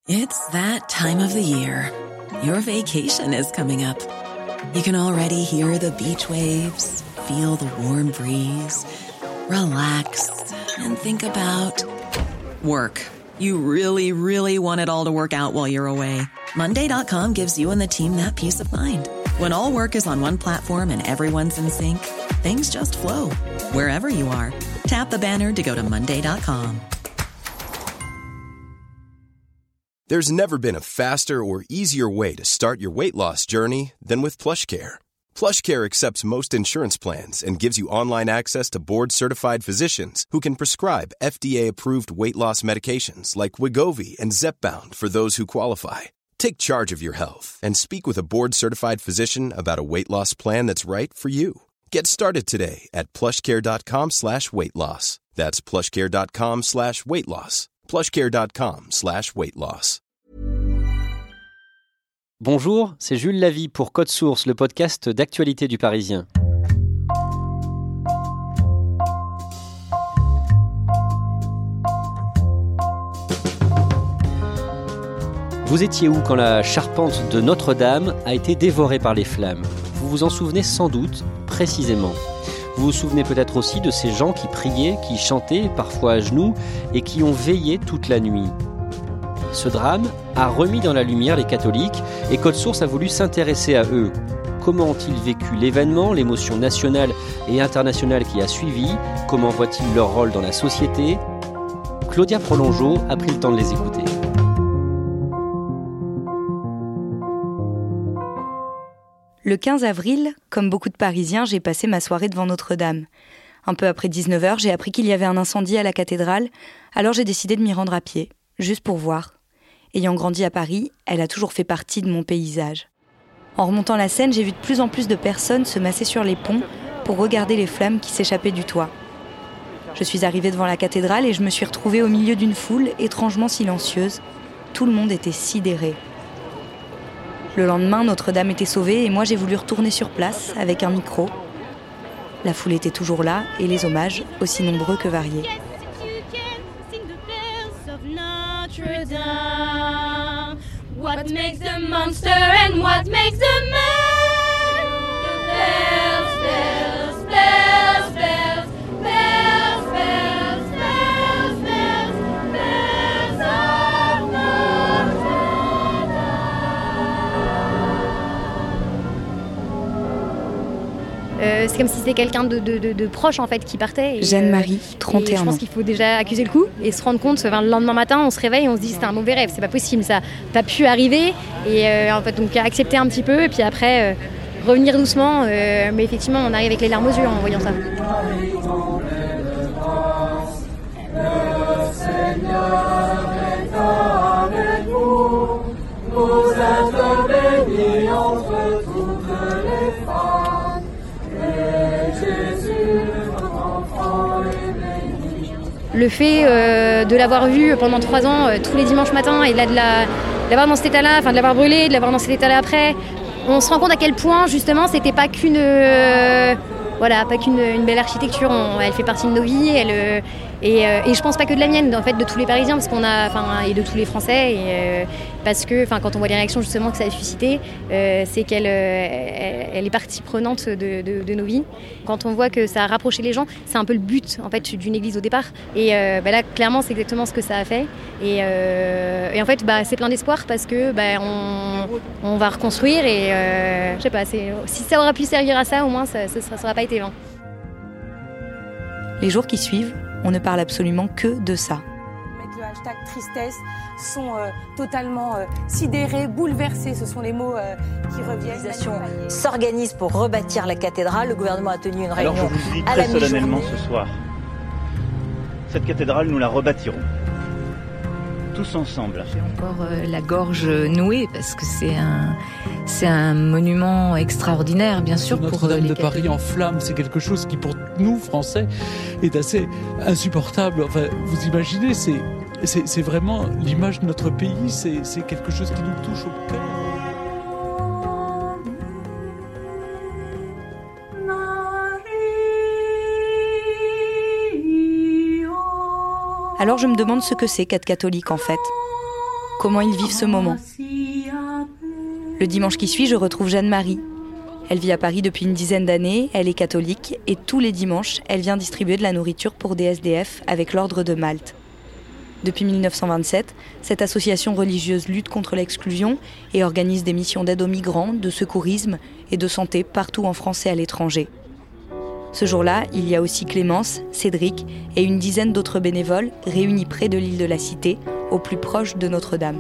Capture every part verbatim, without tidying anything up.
It's that time of the year. Your vacation is coming up. You can already hear the beach waves, feel the warm breeze, relax, and think about work. You really, really want it all to work out while you're away. Monday dot com gives you and the team that peace of mind. When all work is on one platform and everyone's in sync, things just flow. Wherever you are, tap the banner to go to Monday dot com. There's never been a faster or easier way to start your weight loss journey than with PlushCare. PlushCare accepts most insurance plans and gives you online access to board-certified physicians who can prescribe F D A-approved weight loss medications like Wegovy and Zepbound for those who qualify. Take charge of your health and speak with a board-certified physician about a weight loss plan that's right for you. Get started today at plushcare.com slash weight loss. That's plushcare.com slash weight loss. plushcare.com slash weight loss. Bonjour, c'est Jules Lavie pour Code Source, le podcast d'actualité du Parisien. Vous étiez où quand la charpente de Notre-Dame a été dévorée par les flammes ? Vous vous en souvenez sans doute, précisément. Vous vous souvenez peut-être aussi de ces gens qui priaient, qui chantaient, parfois à genoux, et qui ont veillé toute la nuit. Ce drame a remis dans la lumière les catholiques, et Code Source a voulu s'intéresser à eux. Comment ont-ils vécu l'événement, l'émotion nationale et internationale qui a suivi ? Comment voient-ils leur rôle dans la société ? Claudia Prolongeau a pris le temps de les écouter. Le quinze avril, comme beaucoup de Parisiens, j'ai passé ma soirée devant Notre-Dame. Un peu après dix-neuf heures, j'ai appris qu'il y avait un incendie à la cathédrale, alors j'ai décidé de m'y rendre à pied, juste pour voir. Ayant grandi à Paris, elle a toujours fait partie de mon paysage. En remontant la Seine, j'ai vu de plus en plus de personnes se masser sur les ponts pour regarder les flammes qui s'échappaient du toit. Je suis arrivée devant la cathédrale et je me suis retrouvée au milieu d'une foule étrangement silencieuse. Tout le monde était sidéré. Le lendemain, Notre-Dame était sauvée et moi j'ai voulu retourner sur place avec un micro. La foule était toujours là et les hommages aussi nombreux que variés. What makes the monster and what makes the man? The bells, bells, bells, bells, bells, bells, bells, bells, bells of Notre-Dame. Euh, c'est comme si c'était quelqu'un de, de, de, de proche en fait qui partait. Et, Jeanne-Marie, trente et un ans. Je pense qu'il faut déjà accuser le coup et se rendre compte. Enfin, le lendemain matin, on se réveille et on se dit c'était un mauvais rêve, c'est pas possible, ça n'a pu arriver. Et euh, en fait, donc accepter un petit peu et puis après euh, revenir doucement. Euh, mais effectivement, on arrive avec les larmes aux yeux en voyant ça. Le Seigneur est avec vous. Vous êtes bénis entre toutes les femmes. Le fait euh, de l'avoir vu pendant trois ans, euh, tous les dimanches matins, et là, de, la, de l'avoir dans cet état-là, enfin de l'avoir brûlé, de l'avoir dans cet état-là après, on se rend compte à quel point justement c'était pas qu'une, euh, voilà, pas qu'une une belle architecture. On, elle fait partie de nos vies, elle, euh, et, euh, et je pense pas que de la mienne, en fait, de tous les Parisiens, parce qu'on a, enfin, et de tous les Français, et, euh, parce que, enfin, quand on voit les réactions justement que ça a suscité, euh, c'est qu'elle, euh, elle, elle est partie prenante de, de, de nos vies. Quand on voit que ça a rapproché les gens, c'est un peu le but en fait d'une église au départ. Et euh, bah là, clairement, c'est exactement ce que ça a fait. Et, euh, et en fait, bah, c'est plein d'espoir parce que bah, on, on va reconstruire et euh, je sais pas, c'est, si ça aura pu servir à ça, au moins, ça ne sera pas été vain. Les jours qui suivent, on ne parle absolument que de ça. Le hashtag tristesse sont euh, totalement euh, sidérés, bouleversés. Ce sont les mots euh, qui reviennent. L'organisation s'organise pour rebâtir la cathédrale. Le gouvernement a tenu une réunion. Alors je vous dis très solennellement ce soir, cette cathédrale, nous la rebâtirons. Tous ensemble. J'ai encore euh, la gorge nouée parce que c'est un, c'est un monument extraordinaire, bien sûr. Notre-Dame pour, euh, de Paris en flammes, c'est quelque chose qui, pour nous, Français, est assez insupportable. Enfin, vous imaginez, c'est, c'est, c'est vraiment l'image de notre pays, c'est, c'est quelque chose qui nous touche au cœur. Alors je me demande ce que c'est qu'être catholique en fait. comment ils vivent ce moment. Le dimanche qui suit, je retrouve Jeanne-Marie. Elle vit à Paris depuis une dizaine d'années, elle est catholique et tous les dimanches, elle vient distribuer de la nourriture pour des S D F avec l'Ordre de Malte. Depuis mille neuf cent vingt-sept, cette association religieuse lutte contre l'exclusion et organise des missions d'aide aux migrants, de secourisme et de santé partout en France et à l'étranger. Ce jour-là, il y a aussi Clémence, Cédric et une dizaine d'autres bénévoles réunis près de l'île de la Cité, au plus proche de Notre-Dame.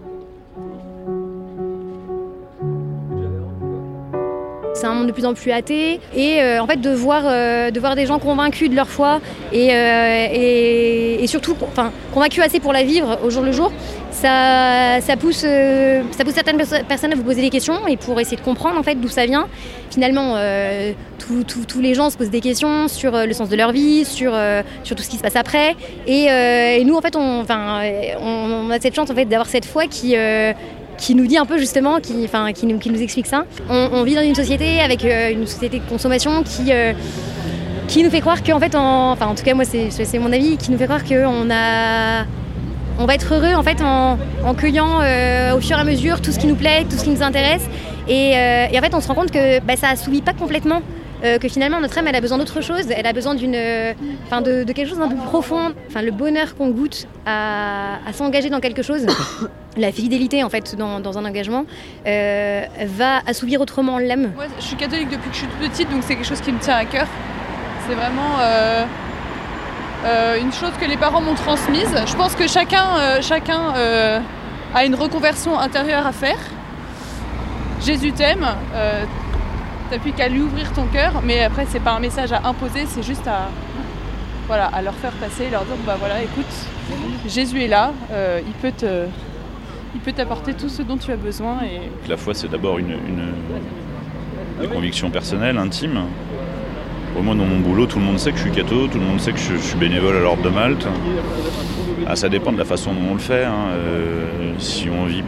C'est un monde de plus en plus athée et euh, en fait de voir, euh, de voir des gens convaincus de leur foi et, euh, et, et surtout enfin, convaincus assez pour la vivre au jour le jour, ça, ça, pousse, euh, ça pousse certaines perso- personnes à vous poser des questions et pour essayer de comprendre en fait d'où ça vient. Finalement, euh, tous les gens se posent des questions sur euh, le sens de leur vie, sur, euh, sur tout ce qui se passe après et, euh, et nous en fait on, enfin, on, on a cette chance en fait d'avoir cette foi qui... Euh, qui nous dit un peu justement, qui, enfin, qui, nous, qui nous explique ça. On, on vit dans une société avec euh, une société de consommation qui, euh, qui nous fait croire qu'en fait, en, enfin en tout cas moi c'est, c'est mon avis, qui nous fait croire qu'on a, on va être heureux en fait en, en cueillant euh, au fur et à mesure tout ce qui nous plaît, tout ce qui nous intéresse. Et, euh, et en fait on se rend compte que bah, ça assouvit pas complètement. Euh, que finalement notre âme elle a besoin d'autre chose, elle a besoin d'une, enfin euh, de, de quelque chose d'un peu plus profond. Enfin le bonheur qu'on goûte à, à s'engager dans quelque chose, la fidélité en fait dans, dans un engagement euh, va assouvir autrement l'âme. Moi je suis catholique depuis que je suis toute petite, donc c'est quelque chose qui me tient à cœur. C'est vraiment euh, euh, une chose que les parents m'ont transmise. Je pense que chacun, euh, chacun euh, a une reconversion intérieure à faire. Jésus t'aime. Euh, T'as plus qu'à lui ouvrir ton cœur, mais après c'est pas un message à imposer, c'est juste à, voilà, à leur faire passer, leur dire bah voilà écoute, Jésus est là, euh, il peut te, il peut t'apporter tout ce dont tu as besoin. Et... La foi c'est d'abord une, une, une conviction personnelle, intime. Pour moi dans mon boulot tout le monde sait que je suis catho, tout le monde sait que je, je suis bénévole à l'Ordre de Malte. Ah, ça dépend de la façon dont on le fait, hein. euh, si on vit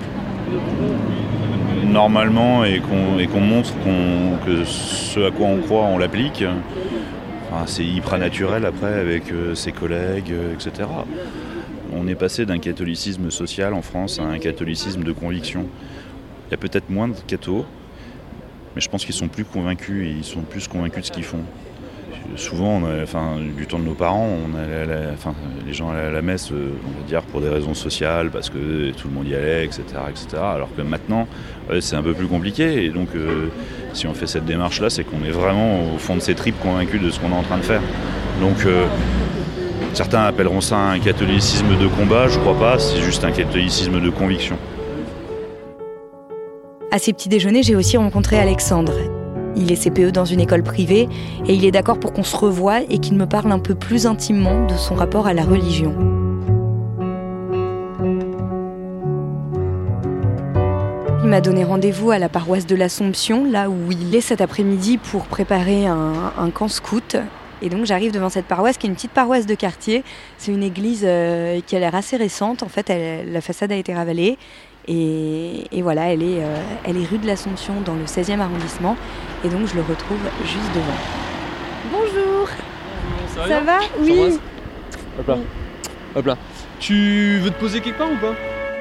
normalement et qu'on, et qu'on montre qu'on, que ce à quoi on croit, on l'applique. Enfin, c'est hyper naturel après avec euh, ses collègues, euh, et cetera. On est passé d'un catholicisme social en France à un catholicisme de conviction. Il y a peut-être moins de cathos, mais je pense qu'ils sont plus convaincus et ils sont plus convaincus de ce qu'ils font. Souvent, on a, enfin, du temps de nos parents, on allait à la, enfin, les gens allaient à la messe, on va dire, pour des raisons sociales, parce que tout le monde y allait, et cetera, et cetera. Alors que maintenant, ouais, c'est un peu plus compliqué. Et donc, euh, si on fait cette démarche-là, c'est qu'on est vraiment au fond de ses tripes convaincus de ce qu'on est en train de faire. Donc, euh, certains appelleront ça un catholicisme de combat, je crois pas, c'est juste un catholicisme de conviction. À ces petits déjeuners, j'ai aussi rencontré Alexandre. Il est C P E dans une école privée et il est d'accord pour qu'on se revoie et qu'il me parle un peu plus intimement de son rapport à la religion. Il m'a donné rendez-vous à la paroisse de l'Assomption, là où il est cet après-midi pour préparer un, un camp scout. Et donc j'arrive devant cette paroisse qui est une petite paroisse de quartier. C'est une église euh, qui a l'air assez récente. En fait, elle, la façade a été ravalée. Et, et voilà, elle est, euh, elle est rue de l'Assomption dans le seizième arrondissement. Et donc je le retrouve juste devant. Bonjour. Ça va, Ça va Oui. Hop là. Hop là. Tu veux te poser quelque part ou pas ?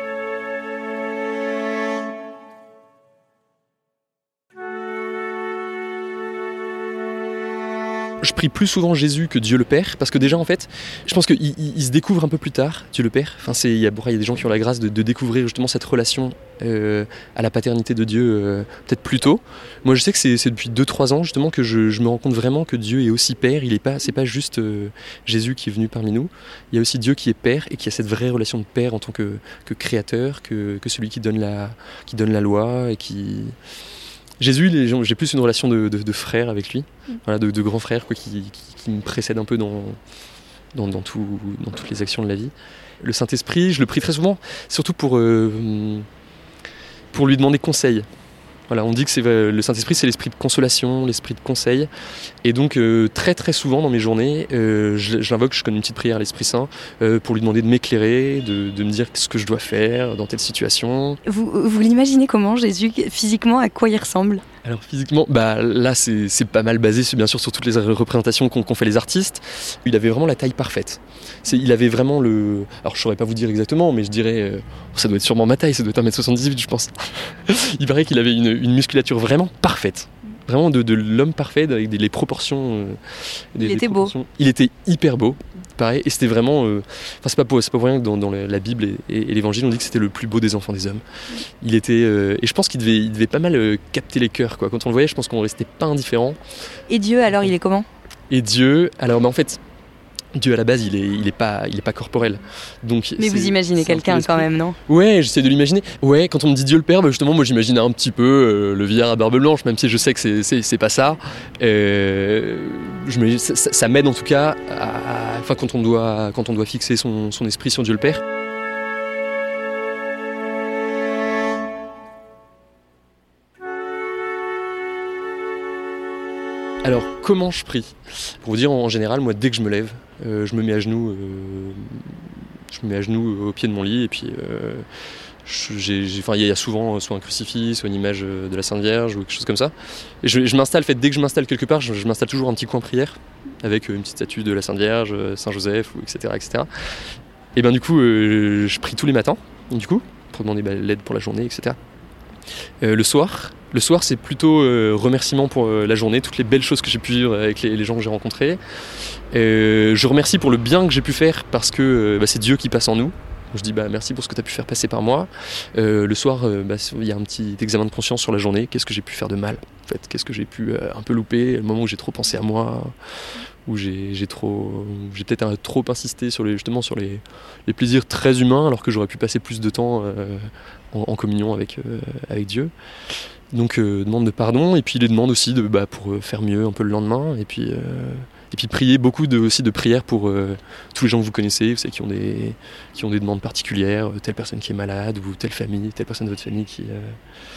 Je prie plus souvent Jésus que Dieu le Père, parce que déjà en fait, je pense qu'il il, il se découvre un peu plus tard, Dieu le Père. Enfin, il y, y a des gens qui ont la grâce de, de découvrir justement cette relation euh, à la paternité de Dieu euh, peut-être plus tôt. Moi je sais que c'est, c'est depuis deux trois ans justement que je, je me rends compte vraiment que Dieu est aussi Père, il est pas, c'est pas juste euh, Jésus qui est venu parmi nous, il y a aussi Dieu qui est Père et qui a cette vraie relation de Père en tant que, que créateur, que, que celui qui donne, la, qui donne la loi et qui... Jésus, les gens, j'ai plus une relation de, de, de frère avec lui, mmh. voilà, de, de grand frère quoi, qui, qui, qui me précède un peu dans, dans, dans, tout, dans toutes les actions de la vie. Le Saint-Esprit, je le prie très souvent, surtout pour, euh, pour lui demander conseil. Voilà, on dit que c'est, le Saint-Esprit, c'est l'esprit de consolation, l'esprit de conseil. Et donc, euh, très très souvent dans mes journées, euh, je, je l'invoque, je connais une petite prière à l'Esprit Saint euh, pour lui demander de m'éclairer, de, de me dire ce que je dois faire dans telle situation. Vous, vous l'imaginez comment, Jésus, physiquement, à quoi il ressemble ? Alors physiquement, bah là c'est, c'est pas mal basé bien sûr sur toutes les représentations qu'ont, qu'ont fait les artistes. Il avait vraiment la taille parfaite. C'est, il avait vraiment le... Alors je saurais pas vous dire exactement, mais je dirais... Euh, ça doit être sûrement ma taille, ça doit être un mètre soixante-dix-huit je pense. Il paraît qu'il avait une, une musculature vraiment parfaite. Vraiment de, de l'homme parfait, avec des, les proportions... Euh, des, il était beau. Il était hyper beau, pareil. Et c'était vraiment... Enfin euh, c'est, pas pour, c'est pas pour rien que dans, dans la Bible et, et, et l'Évangile on dit que c'était le plus beau des enfants des hommes. Il était... Euh, et je pense qu'il devait, il devait pas mal euh, capter les cœurs, quoi. Quand on le voyait, je pense qu'on restait pas indifférent. Et Dieu, alors, il est comment ? Et Dieu... Alors, bah, en fait... Dieu à la base il est, il est, pas, il est pas corporel. Donc, mais vous imaginez quelqu'un quand même, non ? Ouais, j'essaie de l'imaginer. Ouais, quand on me dit Dieu le Père, bah justement moi j'imagine un petit peu euh, le vieillard à barbe blanche, même si je sais que c'est, c'est, c'est pas ça. Euh, je me, ça, ça m'aide en tout cas à, enfin, quand, on doit, quand on doit fixer son, son esprit sur Dieu le Père. Alors, comment je prie ? Pour vous dire, en général, moi, dès que je me lève, euh, je me mets à genoux, euh, je me mets à genoux au pied de mon lit, et puis euh, j'ai, j'ai, enfin, il y a souvent soit un crucifix, soit une image de la Sainte Vierge, ou quelque chose comme ça. Et je, je m'installe, en fait, dès que je m'installe quelque part, je, je m'installe toujours un petit coin prière, avec une petite statue de la Sainte Vierge, Saint Joseph, et cetera, et cetera. Et bien du coup, euh, je prie tous les matins, du coup, pour demander bah, l'aide pour la journée, et cetera. Euh, le soir, le soir c'est plutôt euh, remerciement pour euh, la journée, toutes les belles choses que j'ai pu vivre avec les, les gens que j'ai rencontrés. Euh, je remercie pour le bien que j'ai pu faire parce que euh, bah, c'est Dieu qui passe en nous. Je dis bah, merci pour ce que tu as pu faire passer par moi. Euh, le soir, il euh, bah, y a un petit examen de conscience sur la journée. Qu'est-ce que j'ai pu faire de mal en fait ? Qu'est-ce que j'ai pu euh, un peu louper ? Le moment où j'ai trop pensé à moi, où j'ai, j'ai, trop, j'ai peut-être un, trop insisté sur les, justement sur les, les plaisirs très humains alors que j'aurais pu passer plus de temps euh, en, en communion avec, euh, avec Dieu. Donc euh, demande de pardon et puis les demandes aussi de, bah, pour faire mieux un peu le lendemain et puis, euh, et puis prier beaucoup de, aussi de prières pour euh, tous les gens que vous connaissez, vous savez, qui ont des, qui ont des demandes particulières, telle personne qui est malade ou telle famille, telle personne de votre famille qui... Euh,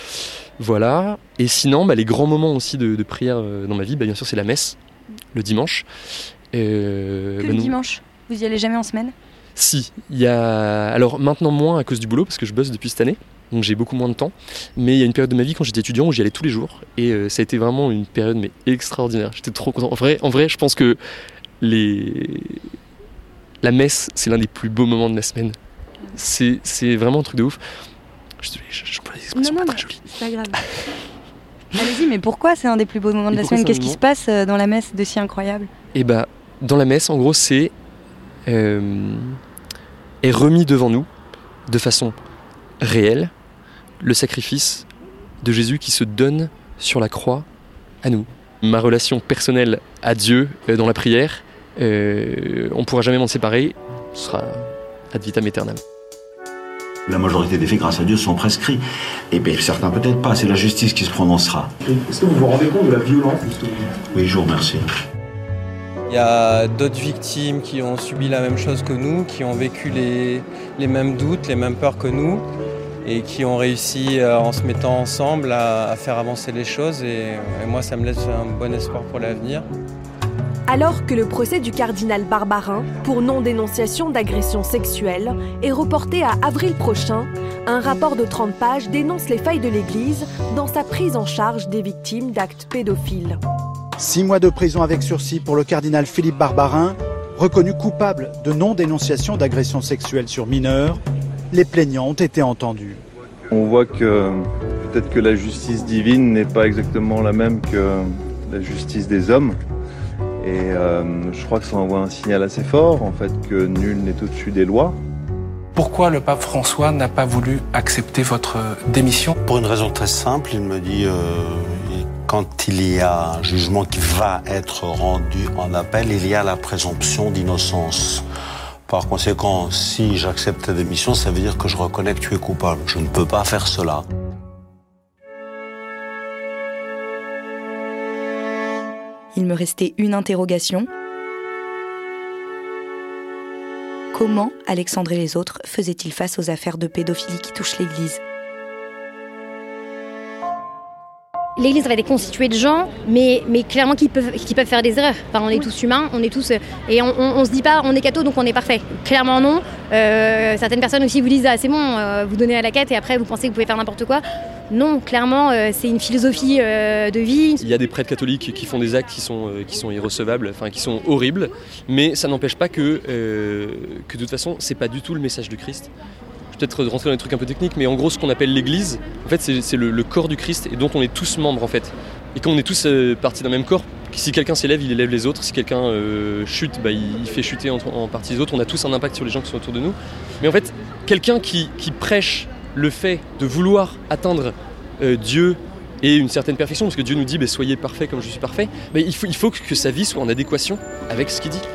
voilà. Et sinon, bah, les grands moments aussi de, de prière euh, dans ma vie, bah, bien sûr c'est la messe, le dimanche. Euh, que bah, le nous... dimanche ? Vous y allez jamais en semaine ? Si, il y a... Alors maintenant moins à cause du boulot parce que je bosse depuis cette année. Donc j'ai beaucoup moins de temps, mais il y a une période de ma vie quand j'étais étudiant où j'y allais tous les jours et euh, ça a été vraiment une période mais extraordinaire. J'étais trop content. En vrai, en vrai, je pense que les... la messe c'est l'un des plus beaux moments de la semaine. C'est, c'est vraiment un truc de ouf. Je suis désolé, j'emploie des expressions non, non, pas très jolies. C'est pas grave. Allez-y, mais pourquoi c'est un des plus beaux moments de la semaine ? Qu'est-ce qui se passe dans la messe de si incroyable ? Eh bah, dans la messe, en gros, c'est euh, est remis devant nous de façon réelle le sacrifice de Jésus qui se donne sur la croix à nous. Ma relation personnelle à Dieu euh, dans la prière, euh, on ne pourra jamais m'en séparer, ce sera ad vitam aeternam. La majorité des faits, grâce à Dieu, sont prescrits. Et bien certains peut-être pas, c'est la justice qui se prononcera. Est-ce que vous vous rendez compte de la violence justement ? Oui, je vous remercie. Il y a d'autres victimes qui ont subi la même chose que nous, qui ont vécu les, les mêmes doutes, les mêmes peurs que nous, et qui ont réussi, euh, en se mettant ensemble, à, à faire avancer les choses. Et, et moi, ça me laisse un bon espoir pour l'avenir. Alors que le procès du cardinal Barbarin pour non-dénonciation d'agression sexuelle est reporté à avril prochain, un rapport de trente pages dénonce les failles de l'Église dans sa prise en charge des victimes d'actes pédophiles. Six mois de prison avec sursis pour le cardinal Philippe Barbarin, reconnu coupable de non-dénonciation d'agression sexuelle sur mineurs. Les plaignants ont été entendus. On voit que peut-être que la justice divine n'est pas exactement la même que la justice des hommes. Et euh, je crois que ça envoie un signal assez fort, en fait, que nul n'est au-dessus des lois. Pourquoi le pape François n'a pas voulu accepter votre démission ? Pour une raison très simple, il me dit, euh, quand il y a un jugement qui va être rendu en appel, il y a la présomption d'innocence. Par conséquent, si j'accepte ta démission, ça veut dire que je reconnais que tu es coupable. Je ne peux pas faire cela. Il me restait une interrogation. Comment Alexandre et les autres faisaient-ils face aux affaires de pédophilie qui touchent l'Église ? L'Église va être constituée de gens, mais, mais clairement qui peuvent, qui peuvent faire des erreurs. Enfin, on est tous humains, on est tous... Et on, on, on se dit pas, on est catho, donc on est parfait. Clairement non. Euh, certaines personnes aussi vous disent, ah c'est bon, euh, vous donnez à la quête et après vous pensez que vous pouvez faire n'importe quoi. Non, clairement, euh, c'est une philosophie euh, de vie. Il y a des prêtres catholiques qui font des actes qui sont, euh, qui sont irrecevables, enfin qui sont horribles, mais ça n'empêche pas que, euh, que de toute façon, c'est pas du tout le message du Christ. Je vais peut-être rentrer dans des trucs un peu techniques, mais en gros, ce qu'on appelle l'Église, en fait, c'est, c'est le, le corps du Christ et dont on est tous membres, en fait. Et quand on est tous euh, partis d'un même corps, si quelqu'un s'élève, il élève les autres. Si quelqu'un euh, chute, bah, il fait chuter en, en partie les autres. On a tous un impact sur les gens qui sont autour de nous. Mais en fait, quelqu'un qui, qui prêche le fait de vouloir atteindre euh, Dieu et une certaine perfection, parce que Dieu nous dit bah, « soyez parfaits comme je suis parfait bah, », il faut, il faut que sa vie soit en adéquation avec ce qu'il dit.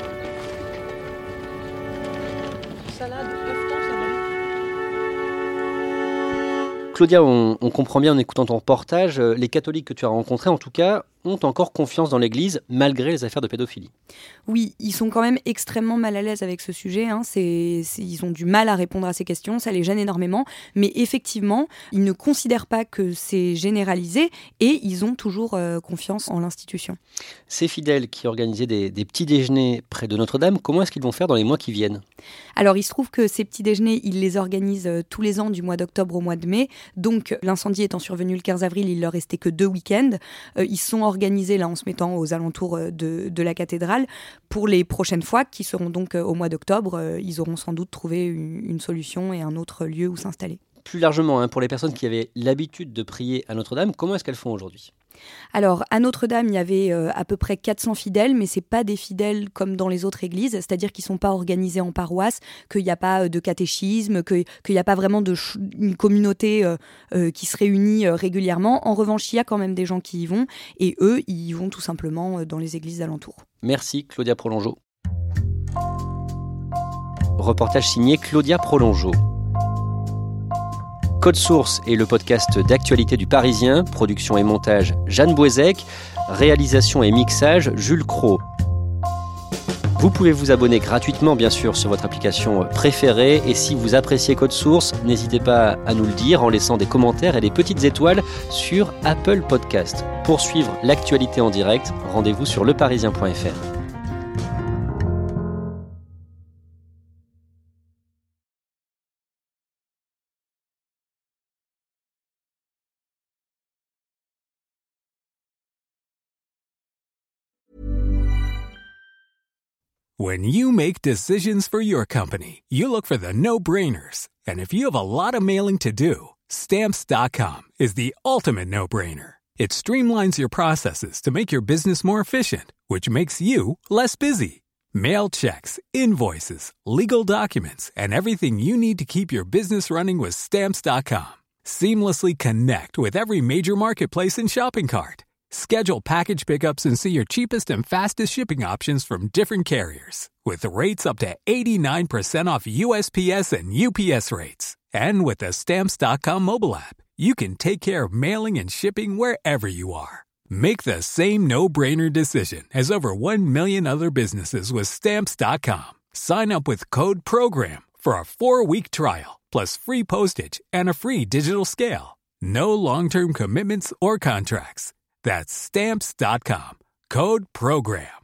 Claudia, on, on comprend bien en écoutant ton reportage, les catholiques que tu as rencontrés, en tout cas, ont encore confiance dans l'Église malgré les affaires de pédophilie. Oui, ils sont quand même extrêmement mal à l'aise avec ce sujet. Hein. C'est, c'est, ils ont du mal à répondre à ces questions, ça les gêne énormément. Mais effectivement, ils ne considèrent pas que c'est généralisé et ils ont toujours euh, confiance en l'institution. Ces fidèles qui organisaient des, des petits déjeuners près de Notre-Dame, comment est-ce qu'ils vont faire dans les mois qui viennent ? Alors, il se trouve que ces petits déjeuners, ils les organisent tous les ans du mois d'octobre au mois de mai. Donc, l'incendie étant survenu le quinze avril, il leur restait que deux week-ends. Euh, ils sont organisés là en se mettant aux alentours de, de la cathédrale. Pour les prochaines fois, qui seront donc au mois d'octobre, euh, ils auront sans doute trouvé une, une solution et un autre lieu où s'installer. Plus largement, hein, pour les personnes qui avaient l'habitude de prier à Notre-Dame, comment est-ce qu'elles font aujourd'hui ? Alors, à Notre-Dame, il y avait euh, à peu près quatre cents fidèles, mais ce n'est pas des fidèles comme dans les autres églises, c'est-à-dire qu'ils ne sont pas organisés en paroisse, qu'il n'y a pas de catéchisme, qu'il n'y a pas vraiment de ch- une communauté euh, euh, qui se réunit euh, régulièrement. En revanche, il y a quand même des gens qui y vont, et eux, ils y vont tout simplement euh, dans les églises alentours. Merci Claudia Prolongeau. Reportage signé Claudia Prolongeau. Code Source est le podcast d'actualité du Parisien, production et montage Jeanne Boisec, réalisation et mixage Jules Cros. Vous pouvez vous abonner gratuitement bien sûr sur votre application préférée et si vous appréciez Code Source, n'hésitez pas à nous le dire en laissant des commentaires et des petites étoiles sur Apple Podcast. Pour suivre l'actualité en direct, rendez-vous sur leparisien point f r. When you make decisions for your company, you look for the no-brainers. And if you have a lot of mailing to do, Stamps dot com is the ultimate no-brainer. It streamlines your processes to make your business more efficient, which makes you less busy. Mail checks, invoices, legal documents, and everything you need to keep your business running with Stamps dot com. Seamlessly connect with every major marketplace and shopping cart. Schedule package pickups and see your cheapest and fastest shipping options from different carriers. With rates up to eighty-nine percent off U S P S and U P S rates. And with the Stamps dot com mobile app, you can take care of mailing and shipping wherever you are. Make the same no-brainer decision as over one million other businesses with Stamps dot com. Sign up with code PROGRAM for a four-week trial, plus free postage and a free digital scale. No long-term commitments or contracts. That's Stamps dot com. Code PROGRAM.